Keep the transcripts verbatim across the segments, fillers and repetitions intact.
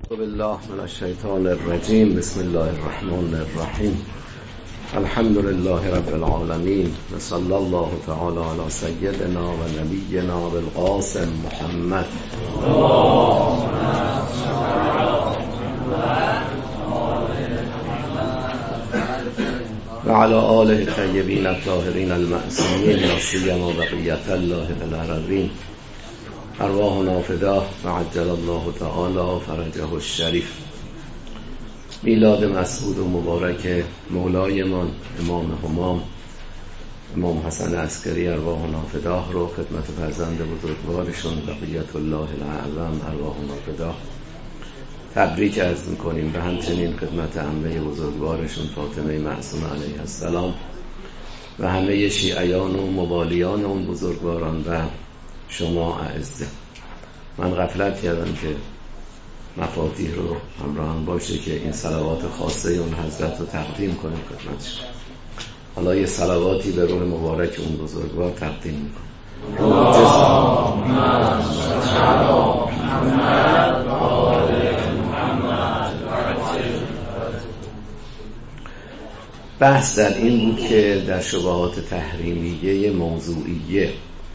بالله من الشیطان الرجیم. بسم الله الرحمن الرحیم. الحمد لله رب العالمین و صلی الله تعالی علی سیدنا و نبینا بالقاسم محمد و علی آله الطیبین الطاهرین المعصومین لا سیما بقیة الله فی الارضین. ارواحنا فداه و عجل الله تعالی فرجه الشریف. میلاد مسعود و مبارک مولایمان امام همام امام حسن عسکری ارواحنا فداه رو خدمت فرزند بزرگوارشون بقیت الله الاعظم ارواحنا فداه تبریک عرض میکنیم و همچنین خدمت عمه بزرگوارشون فاطمه معصومه علیها السلام و همه شیعیان و موالیان اون بزرگواران و شما اعزه. من غفلت کردم که مفاتیح رو همراهان باشه که این صلوات خاصه اون حضرت رو تقدیم کنیم خدمتش. حالا یه صلواتی به روح مبارک اون بزرگوار تقدیم میکنم. بحث در این بود که در شبهات تحریمیه موضوعیه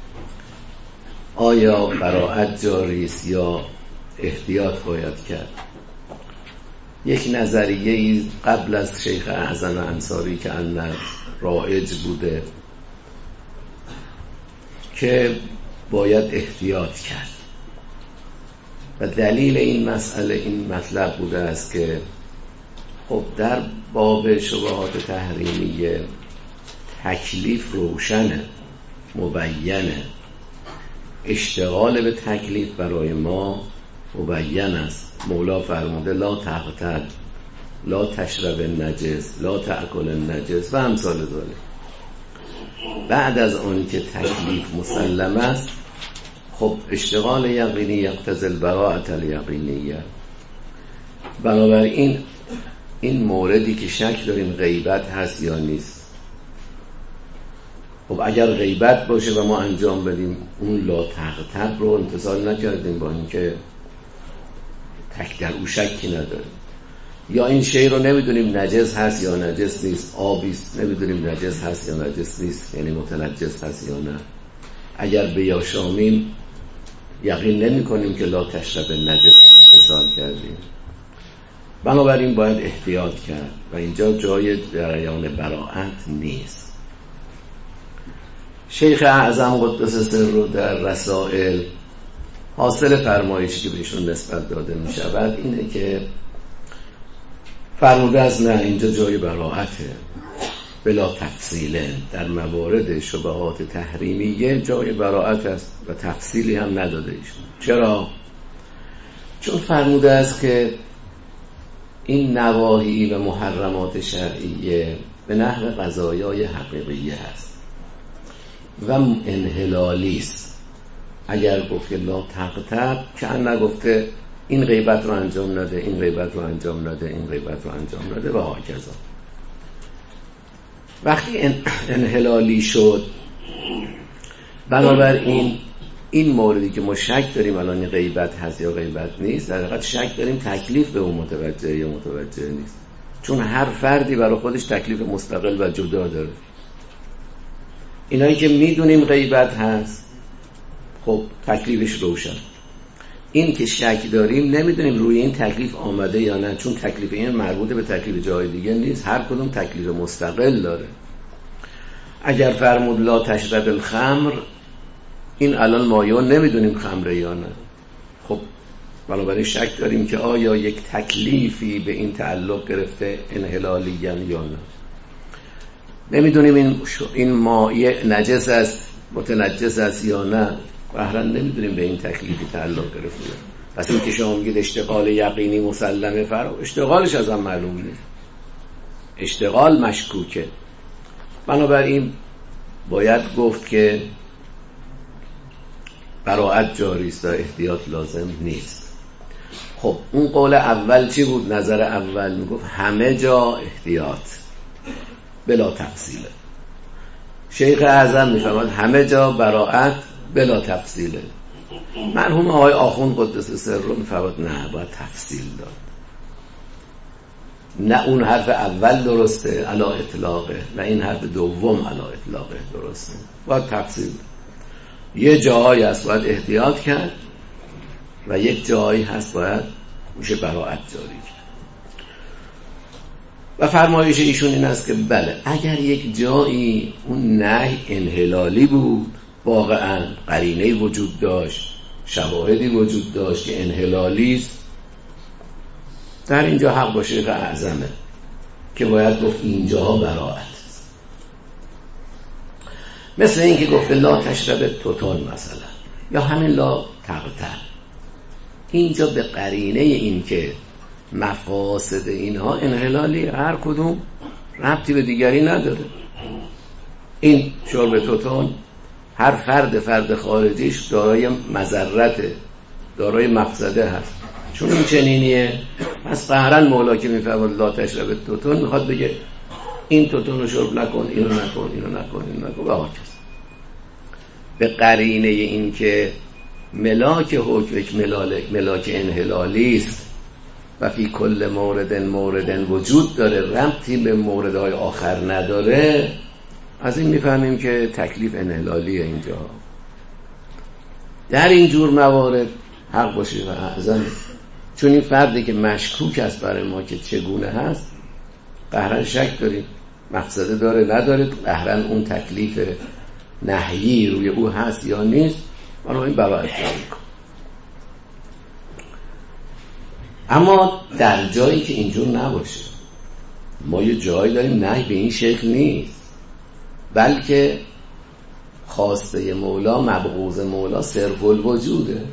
آیا براءت جاری است یا احتیاط باید کرد. یک نظریه قبل از شیخ اعظم انصاری که ان رایج بوده که باید احتیاط کرد و دلیل این مسئله این مطلب بوده است که خب در باب شبهات تحریمیه تکلیف روشنه، مبینه، اشتغال به تکلیف برای ما مبین است. مولا فرموده لا تغتر لا تشرب النجس لا تأکل النجس و امثال ذلک. بعد از آن که تکلیف مسلم است خب اشتغال یقینی یقتضی البراءة الیقینیه. بنابراین این موردی که شک داریم غیبت هست یا نیست، خب اگر غیبت باشه و ما انجام بدیم اون لا تغتر رو امتثال نکردیم با اینکه تک در او شکی نداریم، یا این شی رو نمیدونیم نجس هست یا نجس نیست، آبیست نمیدونیم نجس هست یا نجس نیست، یعنی متنجس هست یا نه. اگر بیاشامیم یقین نمی کنیم که لا تشرب نجس رو امتثال کردیم. بنابراین باید احتیاط کرد و اینجا جای جریان براءت نیست. شیخ اعظم قدس سره در رسائل حاصل فرمایشی که بهشون نسبت داده می شود اینه که فرموده از نه اینجا جای براءته بلا تفصیله. در موارد شبهات تحریمیه جای براءت است و تفصیلی هم نداده ایشون. چرا؟ چون فرموده است که این نواهی و محرمات شرعیه به نحو قضایای حقیقیه هست و انحلالی است. اگر گفت لا تغتب که ان نگفته این غیبت رو انجام نده، این غیبت رو انجام نده، این غیبت رو انجام نده و هاکذا. وقتی انحلالی شد بنابراین این موردی که ما شک داریم الان غیبت هست یا غیبت نیست، در حقیقت شک داریم تکلیف به اون متوجه یا متوجه نیست، چون هر فردی برای خودش تکلیف مستقل و جدا داره. اینایی که میدونیم غیبت هست خب تکلیفش روشن. این که شک داریم نمیدونیم روی این تکلیف آمده یا نه، چون تکلیف این مربوط به تکلیف جای دیگه نیست، هر کدوم تکلیف مستقل داره. اگر فرمود لا تشرب الخمر، این الان مایون نمیدونیم خمره یا نه، خب بنابراین شک داریم که آیا یک تکلیفی به این تعلق گرفته انحلالی یا نه. نمیدونیم این این مایع نجس است متنجس است یا نه، بهرن نمیدونیم به این تکلیفی تعلق گرفته. پس این که شما میگید اشتغال یقینی مسلمه فرا، اشتغالش ازم معلوم نیست، اشتغال مشکوکه. بنابراین باید گفت که براءت جاری است و احتیاط لازم نیست. خب اون قول اول چی بود؟ نظر اول میگفت همه جا احتیاط بلا تفصیله. شیخ اعظم میفرماد همه جا براءت بلا تفصیله. مرحوم آقای آخوند قدس سره میفرماد نه باید تفصیل داد، نه اون حرف اول درسته علی اطلاقه، نه این حرف دوم علی اطلاقه درسته، باید تفصیل داد. یه جایی هست باید احتیاط کرد و یک جایی هست باید میشه براءت جاری کرد. و فرمایش ایشون این است که بله اگر یک جایی اون نهی انحلالی بود، واقعا قرینه‌ای وجود داشت، شواهدی وجود داشت که انحلالی است، در اینجا حق با شیخ اعظمه که باید گفت اینجاها براءت. مثل این که گفته لا تشرب توتون مثلا، یا همین لا تقتل، اینجا به قرینه این که مفاسد اینها انحلالی، هر کدوم ربطی به دیگری نداره. این شرب توتون هر فرد فرد خارجیش دارای مضرت، دارای مفسده هست، چون این چنینیه. پس قهرن مولا که میفرماد لا تشرب توتون میخواد بگه این توتون رو شرب نکن، اینو نکن، اینو نکن، اینو نکن و هاکس. به قرینه این که ملاک حکم ملاک ملاک انحلالی است و فی کل مورد مورد وجود داره، ربطی به موردهای آخر نداره، از این میفهمیم که تکلیف انحلالیه اینجا. در این جور موارد حق باشه و اعظم، چون این فردی که مشکوک است برای ما که چگونه هست، قهرن شک داریم مقصده داره نداره، قهرن اون تکلیف نهیی روی او هست یا نیست، ما این براءت جاری کن. اما در جایی که اینجور نباشه، ما یه جایی داریم نهی به این شکل نیست، بلکه خواسته مولا مبغوض مولا صرف الوجوده،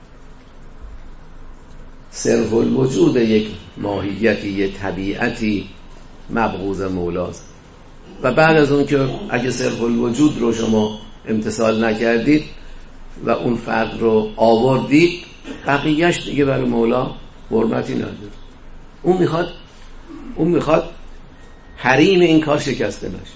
صرف الوجود یک ماهیتی، یک طبیعتی مبغوض مولاست. و بعد از اون که اگه صرف الوجود رو شما امتثال نکردید و اون فرد رو آوردید، بقیهش دیگه برای مولا حرمتی نداره. اون میخواد اون میخواد حریم این کار شکسته نشه.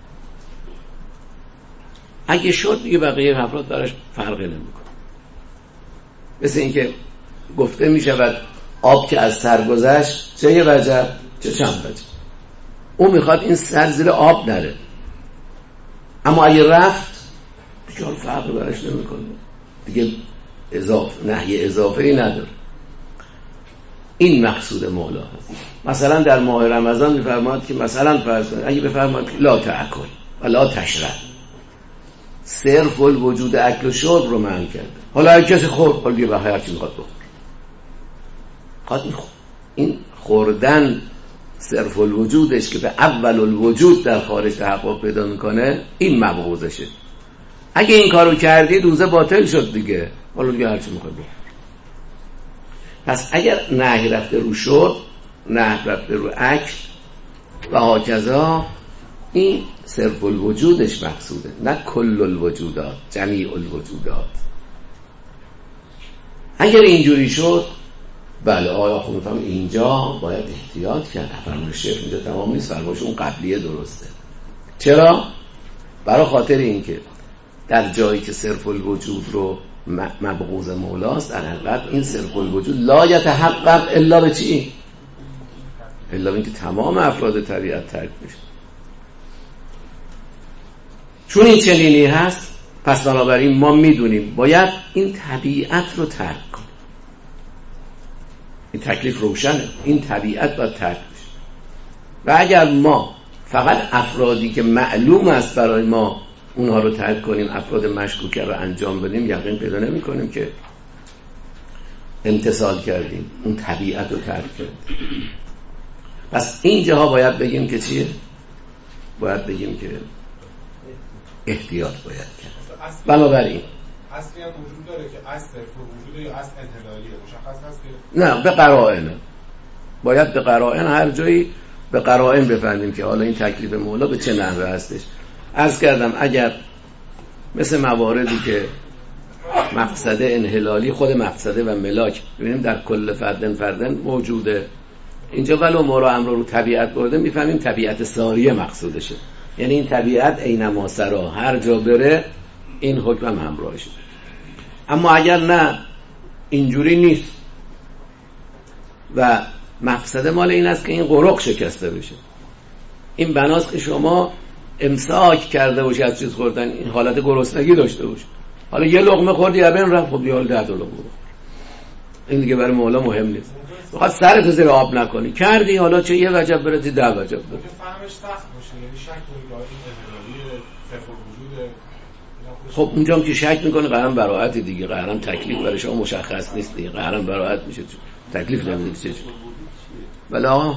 اگه شد دیگه بقیه افراد براش فرقی نمیکنه. مثل این که گفته میشود آب که از سر گذشت چه یه وجه چه چند وجه. اون میخواد این سر زیر آب نره، اما اگه رفت دیگه فرقی براش نمیکنه، دیگه اضافه نهی اضافه ای نداره. این مقصود مولا هست. مثلا در ماه رمضان میفرماد که مثلا فرض کنید اگه بفرماد لا تأکل و لا تشرب، صرف الوجود اکل و شرب رو منع کرده. حالا هر کسی خورد، حالا دیگه بخیر هرچی میخواد بخور، خواهد این, این خوردن صرف الوجودش که به اول الوجود در خارج تحقق پیدا میکنه، این مبغوضشه. اگه این کارو کردی روزه باطل شد دیگه، حالا دیگه هرچی میخواد بخور. پس اگر نهی رفته رو شرب، نهی رفته رو اکل و هاکذا، این صرف الوجودش مقصوده، نه کل الوجودات، جمیع الوجودات. اگر اینجوری شد، بله آیا خود میفهم اینجا باید احتیاط کرد. فرمایش شیخ اینجا تمام نیست، فرمایش اون قبلیه درسته. چرا؟ برای خاطر اینکه در جایی که صرف الوجود رو مبغوض مولاست، در حقیقت این صرف الوجود لا یتحقق الا به چی؟ الا به اینکه تمام افراد طبیعت ترک میشه. چون این چنینی هست، پس بنابراین ما میدونیم باید این طبیعت رو ترک کنیم. این تکلیف روشنه، این طبیعت باید ترک بشه. و اگر ما فقط افرادی که معلوم است برای ما اونها رو ترک کنیم، افراد مشکوکه رو انجام بدیم، یقین پیدا نمی کنیم که امتثال کردیم، اون طبیعت رو ترک کردیم. پس اینجاها باید بگیم که چیه؟ باید بگیم که احتیاط باید کرد. بنابراین اصلی هم وجود داره که اصل وجود یا اصل انحلالیه، مشخص هست که نه، به قرائن باید، به قرائن هر جایی به قرائن بفهمیم که حالا این تکلیف مولا به چه نحوه هستش. عرض کردم اگر مثل مواردی که مقصد انحلالی، خود مقصده و ملاک ببینیم در کل فردن فردن موجوده، اینجا ولو ما رو امر رو طبیعت برده میفهمیم طبیعت ساریه مقصودشه، یعنی این طبیعت اینما سرا هر جا بره این حکم هم همراهشه. اما اگر نه اینجوری نیست و مقصد مال این است که این قرق شکسته بشه، این بناست که شما امساک کرده باشی از چیز خوردن، این حالت گرسنگی داشته باشی، حالا یه لقمه خوردی ابن رفت، خب دیال ده لقمه بخور، این دیگه برای مولا مهم نیست. بخواد سرت زیر آب نکنی، کردی حالا چه یه وجب برسی ده وجب برسی. فهمش سخت باشه، یعنی شک کنی این انحلالی صفر وجوده. خب اونجا هم که شک میکنه قرارم براعت دیگه، قرارم تکلیف برای شما مشخص نیست دیگه، قرارم براعت میشه، تکلیف نمیدید چه بله آقا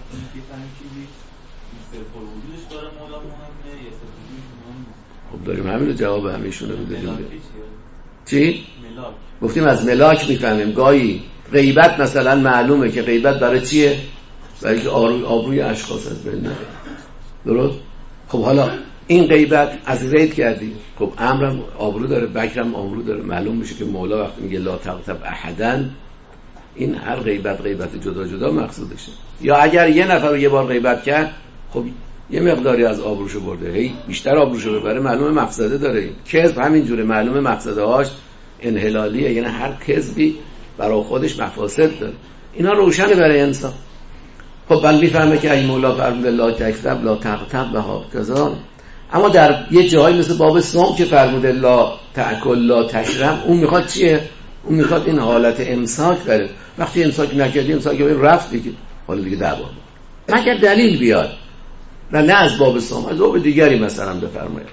خب داریم همین رو جواب همیشونه رو بدیم. چی؟ گفتیم از ملاک میفهمیم. گاهی غیبت مثلا معلومه که غیبت برای چیه؟ برای که آبروی اشخاص از بین نره. درست؟ خب حالا این غیبت از زید کردی، خب امرم آبرو داره، بکرم آبرو داره، معلوم میشه که مولا وقتی میگه لا تغتب احداً، این هر غیبت غیبت جدا جدا مقصودشه. یا اگر یه نفر رو یه بار غیبت کرد، خب یه مقداری از آبروشو برده، هی بیشتر آبروشو ببره، معلومه مقصده داره. کذب همین جوره، معلومه مقصده هاش انحلالیه، یعنی هر کذبی برای خودش مفاسد داره. اینا روشنه برای انسان. خب بل میفهمه که ای مولا فرمود لا تکذب لا تغتب و هکذا. اما در یه جایی مثل باب صوم که فرموده لا تأکل لا تشرب، اون میخواد چیه؟ اون میخواد این حالت امساک بره. وقتی امساک نکردی، امساک رفت دیگه، حالا دیگه دعوا مگر دلیل بیاد و نه از باب صوم، از باب دیگری مثلا بفرمایید.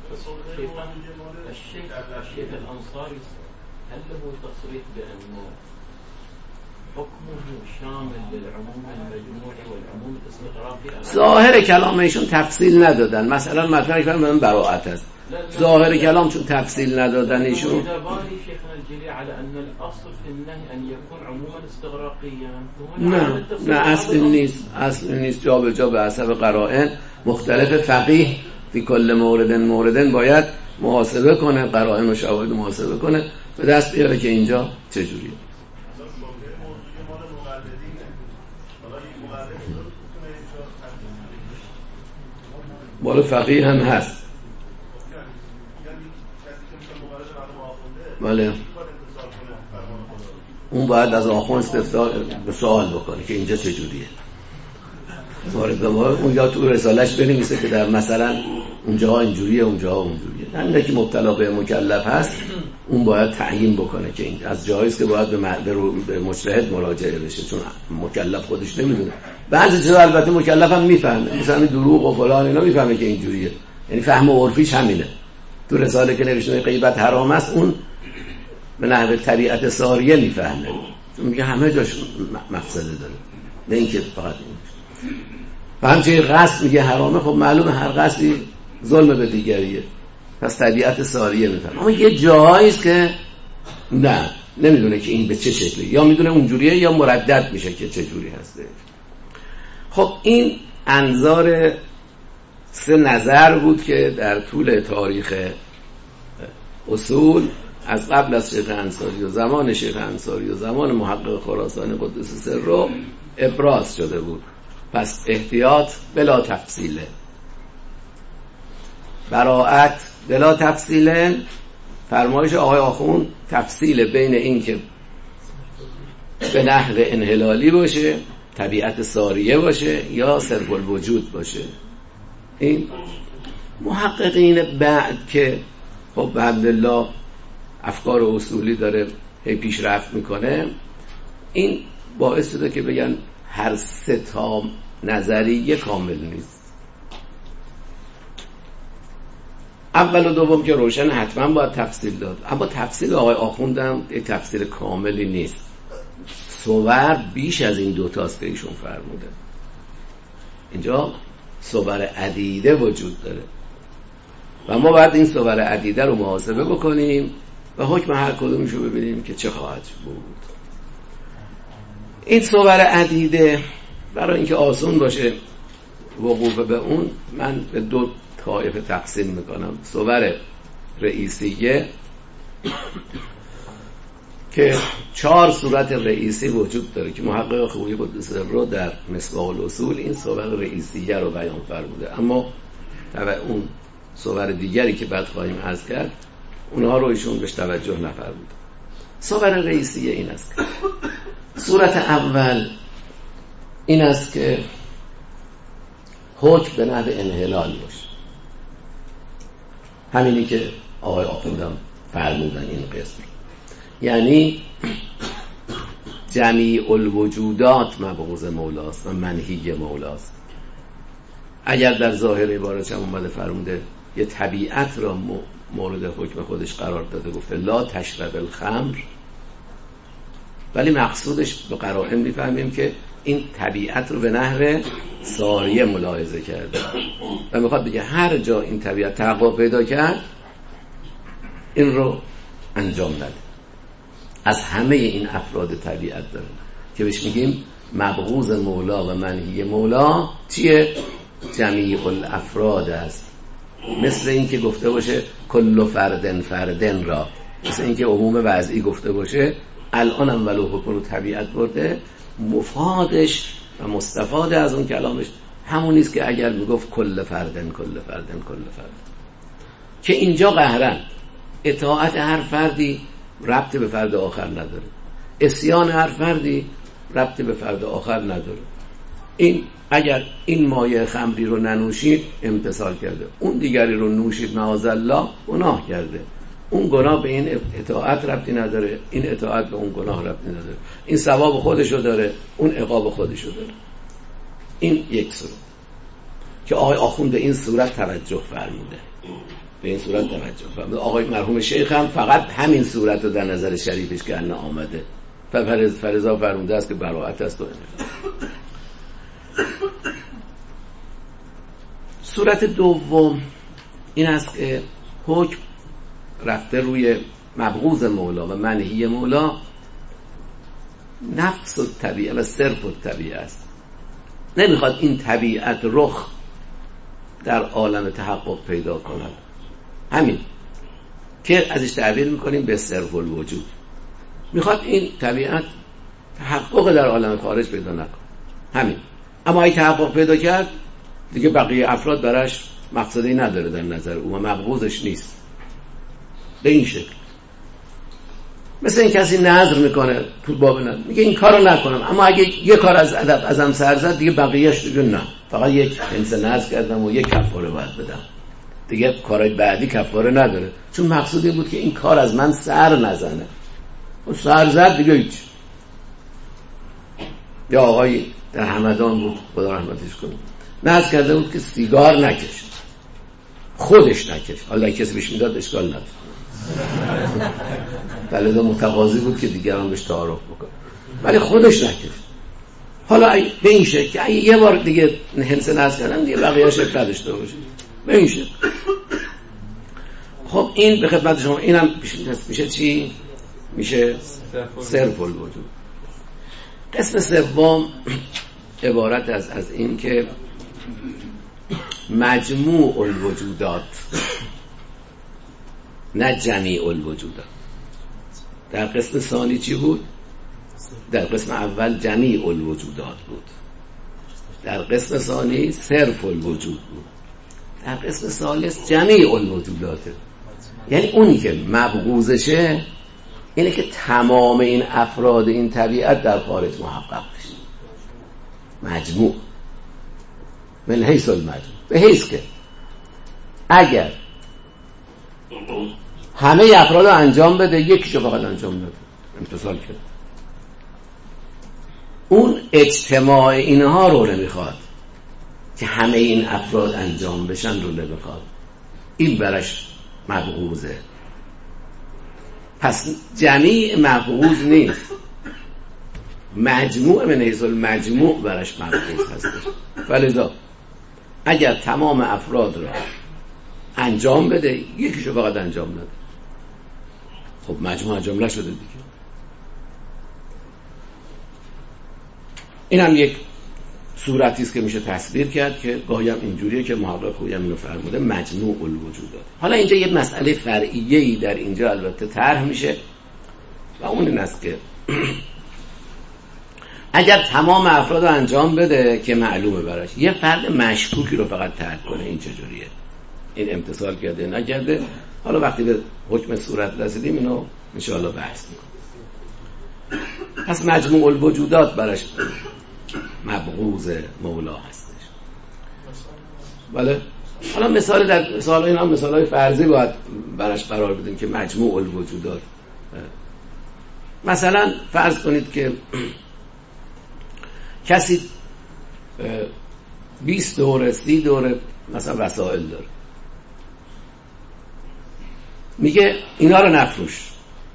الشيخ الأنصاري هل له تصريح بأنه حكمه شامل للعموم المجموعي والعموم الاستغراقي؟ ظاهر کلامشون تفصیل ندادن، مثلا مطلبی که من براءت است، ظاهر کلام چون تفصیل ندادن ایشون. شيخنا الجلي على أن الأصل في النهي أن يكون عموما استغراقيا. نه نه اصل نیست، اصل نیست، جا به جا به حسب قرائن مختلف. فقیه فی کل موردن موردن باید محاسبه کنه، قرائن و شواهد محاسبه کنه، به دست بیاره که اینجا چجوریه. بالا فقیه هم هست، بله اون باید از آخوان استفسار به سوال بکنه که اینجا چجوریه. وارد اونجا تو رسالش بنویسه که در مثلا اونجاها اینجوریه اونجاها اونجوریه. همینه که مبتلا به مکلف هست اون باید تعیین بکنه که این از جایی است که باید به, م... به مجتهد مراجعه بشه، چون مکلف خودش نمیدونه. بعضی چیزا البته مکلف هم میفهمه، مثلا دروغ و فلان اینا میفهمه که اینجوریه، یعنی فهم عرفیش همینه. تو رساله که نوشته غیبت حرام است، اون به نحو طبیعت ساریه میفهمه، چون میگه همه جاش مقصد داره، نه اینکه فقط این. و همچنین قصد میگه حرامه، خب معلومه هر قصدی ظلم به دیگریه، پس طبیعت ساریه میفهمه. اما یه جایی است که نه نمیدونه که این به چه شکلی، یا میدونه اونجوریه یا مردد میشه که چه جوری هسته. خب این انظار سه نظر بود که در طول تاریخ اصول از قبل از شیخ انصاری و زمان شیخ انصاری و زمان محقق خراسانی قدس سره ابراز شده بود. پس احتیاط بلا تفصیله، براءت بلا تفصیله. فرمایش آقای آخوند تفصیل بین این که به نحو انحلالی باشه، طبیعت ساریه باشه، یا صرف الوجود باشه. این محققین بعد که خب الحمدلله افکار اصولی داره هی پیشرفت میکنه، این باعث شده که بگن هر سه تا نظریه کامل نیست. اول و دوم که روشن حتما باید تفصیل داد، اما تفصیل آقای آخوندم یک تفصیل کاملی نیست. صور بیش از این دوتاست که ایشون فرموده. اینجا صور عدیده وجود داره و ما باید این صور عدیده رو محاسبه بکنیم و حکم هر کدومشو ببینیم که چه خواهد بود. این صور عدیده برای اینکه آسان باشه وقوف به اون، من به دو طایفه تقسیم میکنم. صور رئیسیه که چهار صورت رئیسی وجود داره که محقق خویی قدس سره در مصباح الاصول این صور رئیسیه رو بیان فرموده، اما طبعا اون صور دیگری که بعد خواهیم عرض کرد اونها رو ایشون بهش توجه نفرمود. صور رئیسیه این است که صورت اول این است که حکم به نحو انحلال باشه، همینی که آقای آخوندم فرمودن این قسم، یعنی جمیع الوجودات مبغوض مولاست و منهی مولاست. اگر در ظاهر عبارت هم اومده فرموده یه طبیعت را مورد حکم خودش قرار داده، گفته لا تشرب الخمر، ولی مقصودش به قرائن میفهمیم که این طبیعت رو به نحو ساریه ملاحظه کرده و میخواد بگه هر جا این طبیعت تحقق پیدا کرد این رو انجام نده. از همه این افراد طبیعت داره که بهش میگیم مبغوض مولا و منهی مولا چیه؟ جمیع الافراد است. مثل این که گفته باشه کل فردن فردن را، مثل این که عموم وضعی گفته باشه الان هم ولو حکم رو طبیعت برده، مفادش و مستفاد از اون کلامش همون نیست که اگر میگفت کل فردن کل فردن کل فردن، که اینجا قهرن اطاعت هر فردی ربط به فرد آخر نداره، عصیان هر فردی ربط به فرد آخر نداره. این اگر این مایه خمری رو ننوشید امتثال کرده، اون دیگری رو نوشید معاذالله گناه کرده، اون گناه به این اطاعت ربطی نداره، این اطاعت به اون گناه ربطی نداره، این ثواب خودشو داره، اون عقاب خودشو داره. این یک صورت که آقای آخوند به این صورت توجه فرموده، به این صورت توجه فرموده. آقای مرحوم شیخ هم فقط همین صورت رو در نظر شریفش که انه آمده و فرضا فرموده است که براءت است و صورت دوم این است که حکم رفته روی مبغوض مولا و منهی مولا، نفس و طبیعه و صرف و طبیعه است. نمیخواد این طبیعت رخ در عالم تحقق پیدا کند، همین که ازش تعبیر میکنیم به صرف الوجود. میخواد این طبیعت تحقق در عالم خارج پیدا نکنه، همین. اما اگه تحقق پیدا کرد دیگه بقیه افراد براش مقصدی نداره در نظر او و مبغوضش نیست. به این شکل مثل این کسی نظر میکنه تو باب نظر، میگه این کارو نکنم، اما اگه یه کار از ادب ازم سر زد دیگه بقیه‌اش دیگه نه، فقط یک جنس نظر کردم و یک کفاره باید بدم، دیگه کارهای بعدی کفاره نداره، چون مقصود این بود که این کار از من سر نزنه. و سر زد دیگه هیچ. یا آقای در همدان بود خدا رحمتش کنه، نظر کرده بود که سیگار نکشه، خودش نکشه، حالا کسی بهش میداد اشکال نداره، بلده متقاضی بود که دیگران بهش تعارف بکنه، ولی خودش نکشه. حالا به این شکل که یه بار دیگه هنس نظر کردن دیگه بقیه شکل نداشته باشه، به این شکل. خب این به خدمت شما اینم میشه چی؟ میشه صرف الوجود. قسم سوم عبارت از از این که مجموع الوجودات نه جمیع الوجودات. در قسم ثانی چی بود؟ در قسم اول جمیع الوجودات بود، در قسم ثانی صرف الوجود بود، در قسم ثالث جمیع الوجوداته. یعنی اونی که مبغوضشه اینه که تمام این افراد این طبیعت در خارج محقق بشه. مجموع من حیث المجموع، به حیث که اگر همه افراد رو انجام بده یکیشو فقط انجام نده، امتصال کرد، اون اجتماع اینها رو نمیخواد که همه این افراد انجام بشن رو نمیخواد، این برش مبغوضه. پس جمیع مبغوض نیست، مجموع من حیث المجموع برش مبغوض هست. ولذا اگر تمام افراد را انجام بده یکیشو فقط انجام نده، خب مجموع انجام نشده دیگه. این هم یک صورتی است که میشه تصویر کرد که گاهی هم اینجوریه که محقق خویی هم اینو فرموده مجموع الوجودات. حالا اینجا یک مسئله فرعیه‌ای در اینجا البته طرح میشه و اون این است که اگر تمام افراد رو انجام بده که معلومه براش، یه فرد مشکوکی رو فقط ترک کنه، این چجوریه؟ این امتثال کرده نکرده، حالا وقتی به حکم صورت رسیدیم اینو انشاءالله بحث میکنم. پس مجموع الوجودات برش مبغوض مولا هستش. بله. حالا مثال در مثال اینا مثالای فرضی باید برش قرار بدیم که مجموع الوجودات. مثلا فرض کنید که کسی بیست دوره سی دوره مثلا وسایل داره، میگه اینا رو نفروش.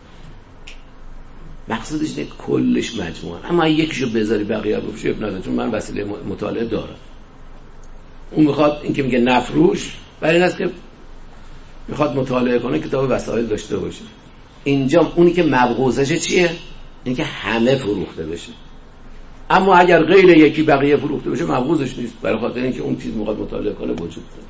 مقصودش اینه کلش مجموعه، اما یکیشو بذاری بقیه رو بفروشی اب نداره، چون من وسیله مطالعه دارم. اون میخواد این که میگه نفروش برای این است که میخواد مطالعه کنه کتاب وسایل داشته باشه. اینجا اونی که مبغوضشه چیه؟ این که همه فروخته بشه. اما اگر غیر یکی بقیه فروخته بشه مبغوضش نیست، برای خاطر اینکه اون چیز میخواد مطالعه کنه وجود داره.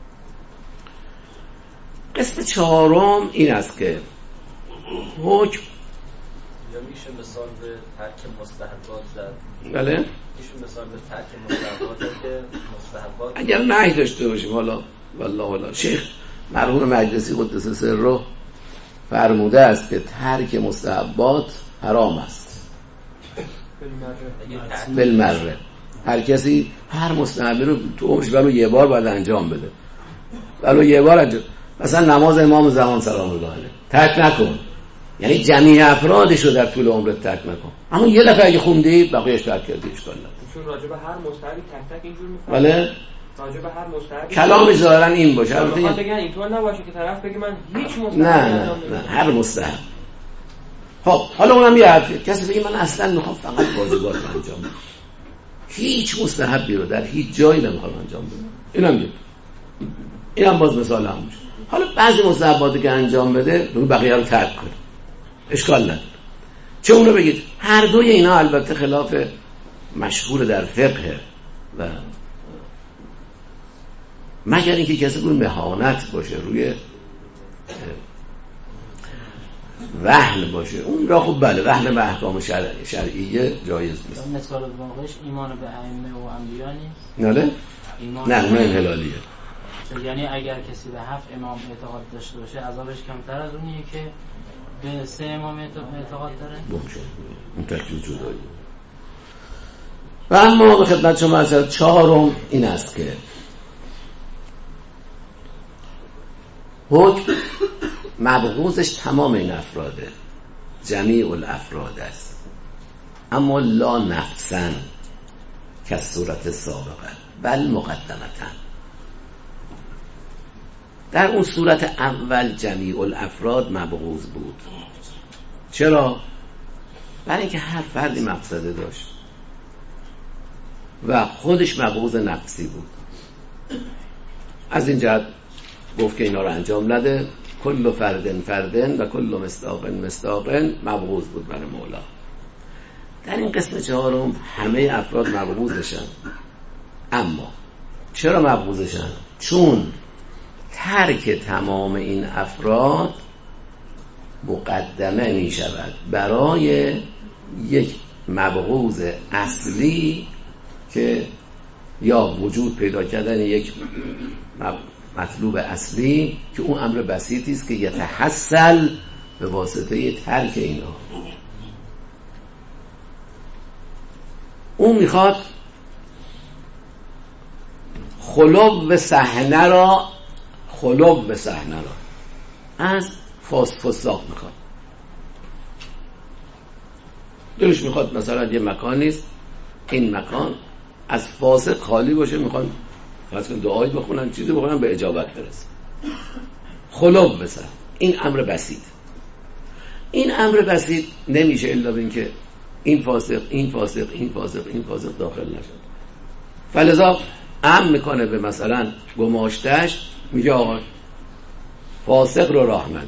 قسم چهارم این است که حکم یا میشه مثال به ترک مستحبات زد. بله میشه مثال به ترک مستحبات که مستحبات اگر نهی داشته باشیم. حالا والله والا شیخ مرحوم مجلسی قدس سره فرموده است که ترک مستحبات حرام است بالمره. هر کسی هر مستحبی رو تو عمرش ولو یه بار باید انجام بده، ولو یه بار انجام. مثلا نماز امام زمان سلام الله علیه ترک نکن، یعنی جمعی افرادش رو در طول عمرت ترک نکن، اما یه دفعه اگه خوندی بقیه‌اش ترک کردی اشکال نداره. چون راجع به هر مستحبی تک تک اینجور میفهمه. بله راجع به هر مستحبی کلامش ظاهرا این باشه. البته میخواد بگن اینطور نباشه که طرف بگه من هیچ مستحبی نه نه نه هر مستحب. خب حالا اونم یه حرفیه، کسی بگه من اصلا میخوام فقط واجبات رو انجام بدم، هیچ مستحبی رو در هیچ جایی نمیخوام انجام بدم، اینم میگه اینم باز مثال همون. حالا بعضی مستحباتی که انجام بده رو بقیه رو ترک کنه اشکال نداره. چه اون رو بگید هر دوی اینا البته خلاف مشهور در فقه و مگر اینکه کسی روی مهانت باشه، روی وهن باشه، اون را خب بله وهن به احکام شرع شرعیه جایز نیست. مثال واقعش ایمان به ائمه و انبیا نیست. نه نه اون انحلالیه. یعنی اگر کسی به هفت امام اعتقاد داشته باشه عذابش کمتر از اونیه که به سه امام اعتقاد داره؟ باشه اون تکلیف جدایی. و اما به خدمت شما از چهارم این است که حکم مبغوضش تمام این افراده، جمیع الافراد است، اما لا نفسن که صورت سابقه بل مقدمتن. در اون صورت اول جمیع الافراد مبغوض بود. چرا؟ برای اینکه هر فردی مقصده داشت و خودش مبغوض نفسی بود. از این جهت گفت که اینا رو انجام نده. کل فردن فردن و کل مستاقن مستاقن مبغوض بود برای مولا. در این قسم چهارم همه افراد مبغوضشن. اما چرا مبغوضشن؟ چون ترک تمام این افراد مقدمه می شود برای یک مبغوض اصلی که یا وجود پیدا کردن یک مطلوب اصلی که اون امر بسیطی است که یتحصل به واسطه ترک اینا. اون میخواد خلوب صحنه را خلوب صحنه را از فساق میخواد. دلش میخواد مثلا یه مکانی است این مکان از فاسق خالی باشه، میخوان فرض کن دعایی بخونن چیزی بخونن به اجابت برسه. خلوب بسن این امر بسیط. این امر بسیط نمیشه الا به این که این فاسق این فاسق این فاسق این فاسق داخل نشد. فلذا امر میکنه به مثلا گماشتش، میگه آقا فاسق رو راه نده.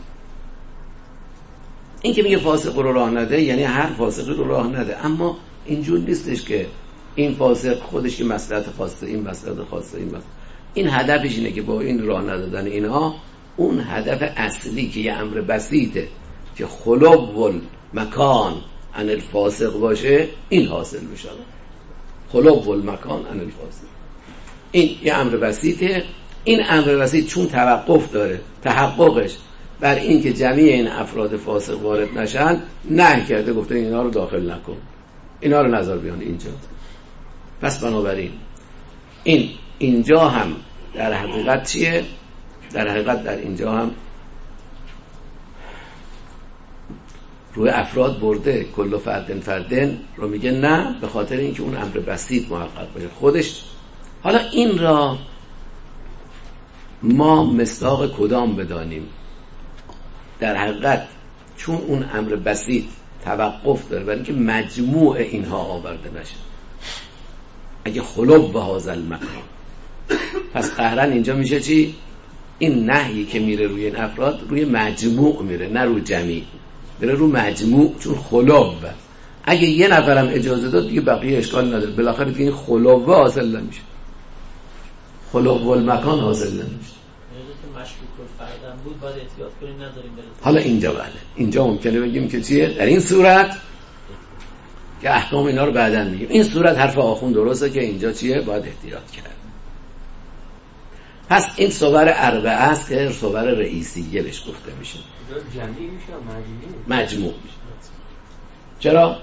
این که میگه فاسق رو راه نده یعنی هر فاسق رو راه نده، اما اینجور نیستش که این فاسق خودش که مصلحت خاصه این مصلحت خاصه این مصلحت. این هدفش اینه که با این راه ندادن اینها اون هدف اصلی که یه امر بسیطه که خلوب المکان عن الفاسق باشه این حاصل میشه. خلوب المکان عن الفاسق این یه امر بسیطه این امر بسیط چون توقف داره، تحققش بر این که جمعی این افراد فاسق وارد نشن، نهی کرده، گفته اینا رو داخل نکن، اینا رو نذار بیان اینجا. پس بنابراین این اینجا هم در حقیقت چیه؟ در حقیقت در اینجا هم روی افراد برده، کل فردن فردن رو میگه نه، به خاطر اینکه اون امر بسیط محقق باشه خودش. حالا این را ما مصداق کدام بدانیم؟ در حقیقت چون اون امر بسیط توقف داره برای اینکه مجموع اینها آورده نشه. اگه خلوب به هذا المکان، پس قهرن اینجا میشه چی؟ این نهی که میره روی این افراد روی مجموع میره، نه روی جمعی، میره روی مجموع، چون خلوب. اگه یه نفرم اجازه داد دیگه بقیه اشکال نداره، بالاخره دیگه این خلوب حاصل نمیشه، خلوب المکان حاصل نمیشه. بود باید احتیاط کنیم، نداریم. حالا اینجا بله، اینجا ممکنه بگیم که چیه؟ در این صورت که احکام اینا رو بعداً میگیم، این صورت حرف آخوند درسته که اینجا چیه؟ باید احتیاط کرد. پس این صور اربعه است که صور رئیسیه بهش گفته میشه. جمعی میشه مجموع؟ مجموع میشه. چرا؟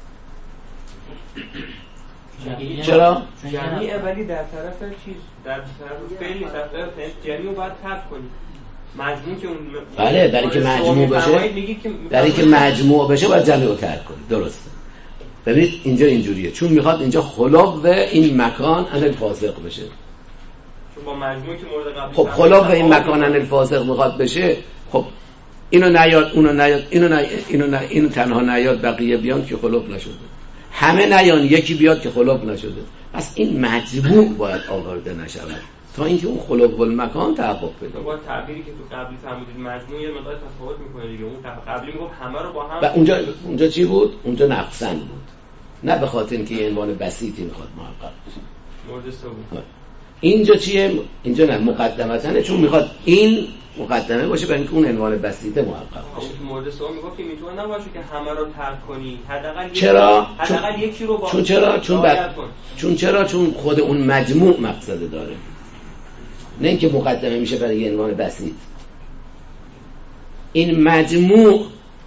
چرا؟ جمعیه ولی در طرف چیز، در طرف فعلی، در طرف جمعی رو باید ترک کنی. مجموع که اون بله، برای که مجموع بشه، برای که مجموع بشه باید جمعی رو ترک کنی. درسته. ببینید اینجا اینجوریه، چون میخواد اینجا خلوب و این مکان ان الفاسق بشه. چون با مجموعی که مورد قبل خب خلوب و این مکان ان الفاسق میخواد بشه، خب اینو نیاد، اونو نیاد، اینو نیاد، اینو نیاد، اینو تنها نیاد، بقیه بیان که خلوب نشده. همه نیان، یکی بیاد که خلوب نشده. پس این مجموع باید آورده نشود تا اینکه اون خلوب المکان تحقق پیدا کنه. با تعبیری که تو قبلی فرمودید مجموع یه مقدار تفاوت میکنه دیگه. اون قبلی میگفت همه رو با هم. و اونجا اونجا چی بود؟ اونجا نقصن بود، نه به خاطر اینکه یه عنوان بسیطی میخواد محقق بشه. مورد سوم اینجا چیه؟ اینجا نه، مقدمتنه، چون میخواد این مقدمه باشه برای اینکه اون عنوان بسیطه محقق بشه. مورد سوم میگفت که میتونه نباشه که همه رو ترک کنی، حداقل چرا؟ حداقل یکی رو با چون چرا؟ چون بعد چون چرا؟ چون خود اون مجموع مقصد داره، نه اینکه مقدمه میشه برای یه عنوان بسیط. این مجموع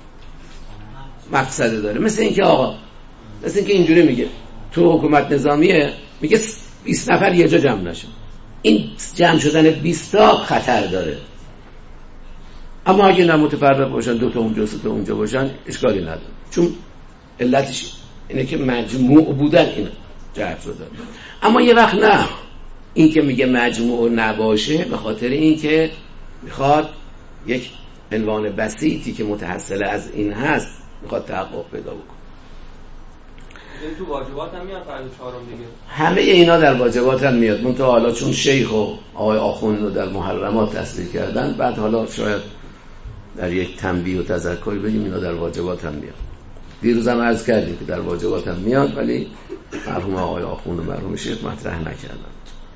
مقصد داره. مثل اینکه آقا، مثل اینکه اینجوری میگه تو حکومت نظامیه، میگه بیست نفر یه جا جمع نشن. این جمع شدن بیست تا خطر داره، اما اگه نه متفرق باشن، دو تا اونجا سه تا اونجا باشن، اشکالی نداره، چون علتش اینه که مجموع بودن این جهت رو داره. اما یه وقت نه، این که میگه مجموع نباشه به خاطر این که میخواد یک عنوان بسیطی که متحصل از این هست میخواد تحقق پیدا بکنه. این تو واجبات هم میاد فرض چهارم دیگه. همه اینا در واجبات هم میاد، منتها حالا چون شیخ و آقای آخوند رو در محرمات تصریح کردن، بعد حالا شاید در یک تنبیه و تذکری بگیم اینا در واجبات هم میاد. دیروز هم عرض کردیم که در واجبات هم میاد، ولی مرحوم آقای آخوند و مرحوم شیخ مطرح نکردن.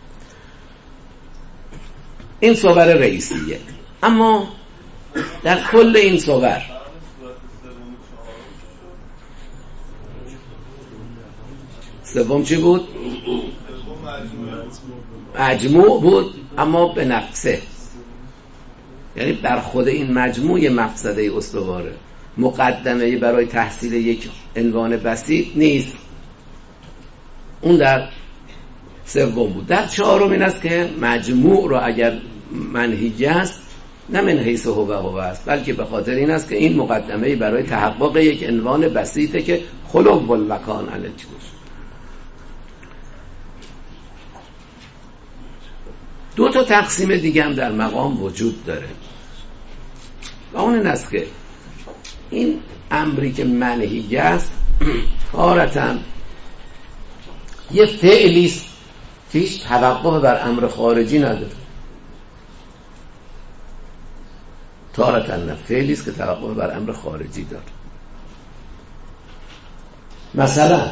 این صور رئیسیه. اما در کل این صور سوم چی بود؟ مجموع بود، اما به نفسه، یعنی بر خود این مجموع مقصده استواره، مقدمه برای تحصیل یک عنوان بسیط نیست. اون در سوم بود. در چهارم این است که مجموع رو اگر منهی است، نه من حیث هو هو است، بلکه به خاطر این است که این مقدمه برای تحقق یک عنوان بسیطه که خلوب المکان علیه باشه. دو تا تقسیم دیگه هم در مقام وجود داره و اون این است که این امری که منهی است تارةً یه فعلی است که هیچ توقف بر امر خارجی نداره، تارةً نه، فعلی است که توقف بر امر خارجی داره. مثلا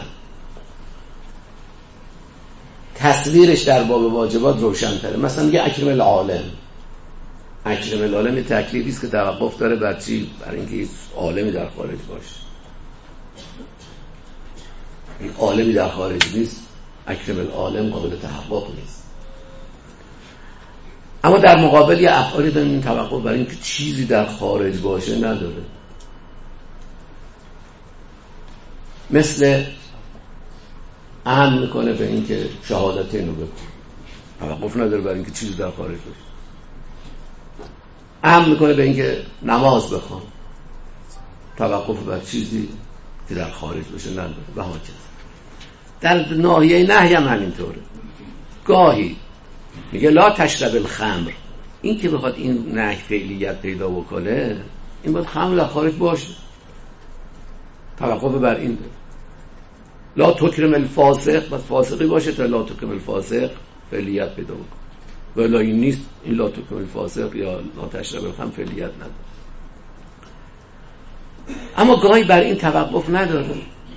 تصویرش در باب واجبات روشن تره. مثلا میگه اکرم العالم، اکرم العالم تکلیفی است که توقف داره بر چی؟ بر اینکه عالمی در خارج باشه. این عالمی در خارج نیست، اکرم العالم قابل تحقق نیست. اما در مقابل یه افعالی داریم این توقف برای اینکه چیزی در خارج باشه نداره. مثل امر میکنه به اینکه شهادتین رو بکن، توقف نداره برای اینکه چیزی در خارج باشه. امر میکنه به اینکه نماز بخوان، توقف بر چیزی که در خارج باشه نداره و هاکذا. در ناحیه نهی هم همینطوره. گاهی میگه لا تشرب الخمر، این که بخواد این نهی فعلیت پیدا بکنه این باید خمر در خارج باشه، توقف بر این داره. لا تکرم الفاسق، بس فاسقی باشه تا لا تکرم الفاسق فعلیت پیدا بکنه، ولی این نیست، این لا تکرم الفاسق یا لا تشرب الخمر فعلیت نداره. اما گاهی بر این توقف نداره،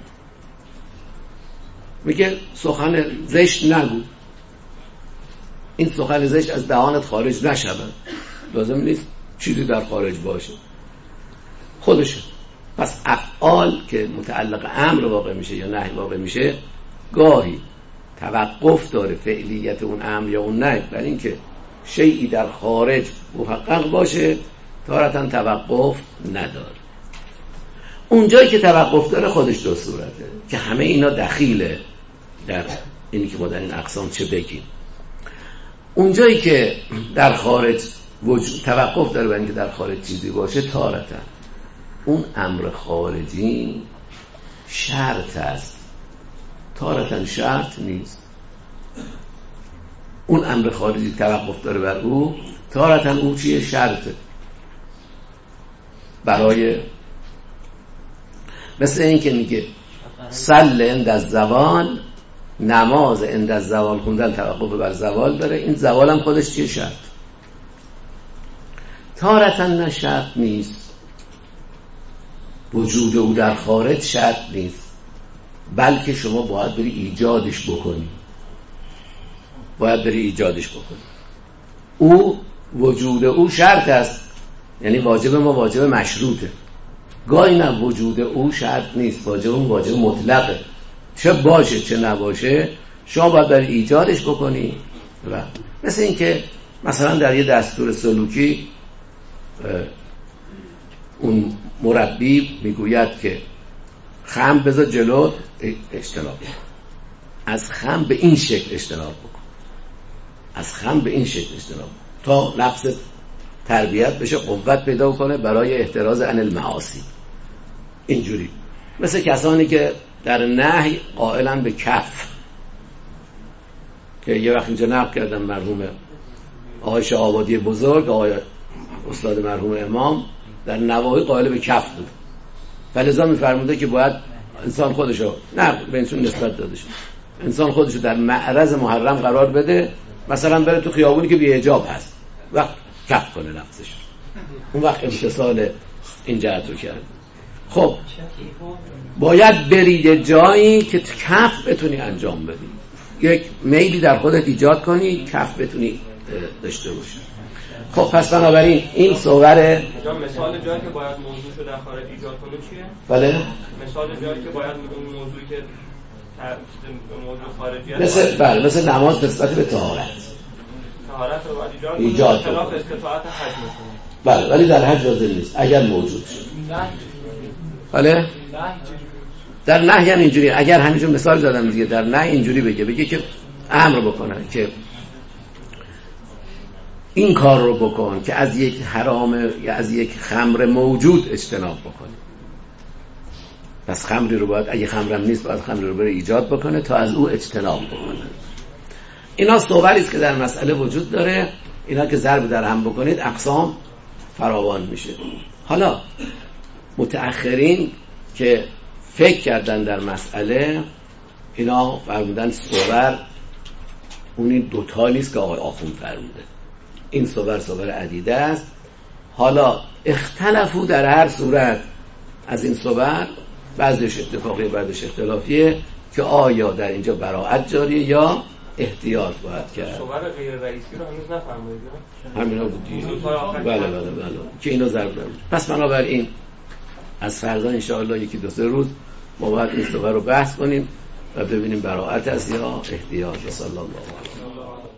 میگه سخن زشت نگو، این سخن زشت از دهانت خارج نشود، لازم نیست چیزی در خارج باشه، خودشه. پس افعال که متعلق امر واقع میشه یا نهی واقع میشه گاهی توقف داره فعلیت اون امر یا اون نهی برای اینکه شیئی در خارج محقق باشه، تارتاً توقف نداره. اونجایی که توقف داره خودش دو صورته که همه اینا دخیله در اینی که ما در این اقسام چه بگیم. اونجایی که در خارج وجود توقف داره برای اینکه در خارج چیزی باشه، تارتاً اون امر خارجی شرط است، تارتاً شرط نیست. اون امر خارجی توقف داره بر او، تارتاً او چیه؟ شرطه. برای مثل این که میگه صل عند الزوال، نماز عند الزوال خوندن توقف بر زوال داره، این زوال هم خودش چیه؟ شرط. تارتاً نه شرط نیست، وجود او در خارج شرط نیست، بلکه شما باید بری ایجادش بکنی، باید بری ایجادش بکنی. او وجود او شرط است، یعنی واجب ما واجب مشروطه. گاهی نه وجود او شرط نیست، واجب اون واجب مطلقه، چه باشه چه نباشه شما باید بری ایجادش بکنی. و مثل این که مثلا در یه دستور سلوکی اون مربی میگوید که خم بذار جلو، اجتناب بکن، از خم به این شکل اجتناب بکن، از خم به این شکل اجتناب بکن تا نفس تربیت بشه، قوت پیدا کنه برای احتراز عن المعاصی. اینجوری مثل کسانی که در نهی قائلن به کف، که یه وقت اینجا نقل کردم مرحوم آقای شاه آبادی بزرگ، آقای استاد مرحوم امام در نواهی قائل به کف بود، فلذا می‌فرموده که باید انسان خودشو نه به انسان نسبت داده شد، انسان خودشو در معرض محرم قرار بده، مثلا بره تو خیابونی که بی حجاب هست، وقت کف کنه نفسش، اون وقت امتصال این جهت رو کرد. خب باید برید جایی که کف بتونی انجام بدی، یک میلی در خودت ایجاد کنی، کف بتونی داشته باشی. خب پس بنابراین این صور مثال جایی که باید موضوع شو در خارج ایجاد کنی چیه؟ بله مثال جایی که باید اون موضوعی که موضوع خارجی است، مثل بله مثل نماز نسبت به طهارت، طهارت رو باید ایجاد, ایجاد کنی خلاف استطاعت حج میکنی. بله ولی در حج لازم نیست اگر موجود شد. بله در نهی هم اینجوری، اگر همینجور مثال زدم دیگه، در نهی اینجوری بگه بگه که امر بکنن که این کار رو بکن که از یک حرام یا از یک خمر موجود اجتناب بکنی. پس خمری رو باید، اگه خمرم نیست باید خمری رو بره ایجاد بکنه تا از او اجتناب بکنه. اینا صوری است که در مسئله وجود داره، اینا که ضرب در هم بکنید اقسام فراوان میشه. حالا متأخرین که فکر کردن در مسئله، اینا فرمودن صور اونی دوتا نیست که آقای آخوند فرموده، این صور صور عدیده است. حالا اختلفو در هر صورت از این صور، بعضیش اتفاقی بعضیش اختلافیه که آیا در اینجا براءت جاریه یا احتیاط باید کرد. صور غیر رئیسی رو هنوز نفرمایید؟ همینا بودی؟ بله بله بله که اینو ضرب دارم. پس بنابراین از فردا انشاءالله یکی دو سه روز ما باید این صور رو بحث کنیم و ببینیم براءت است یا احتیاط. صلی الله علیه و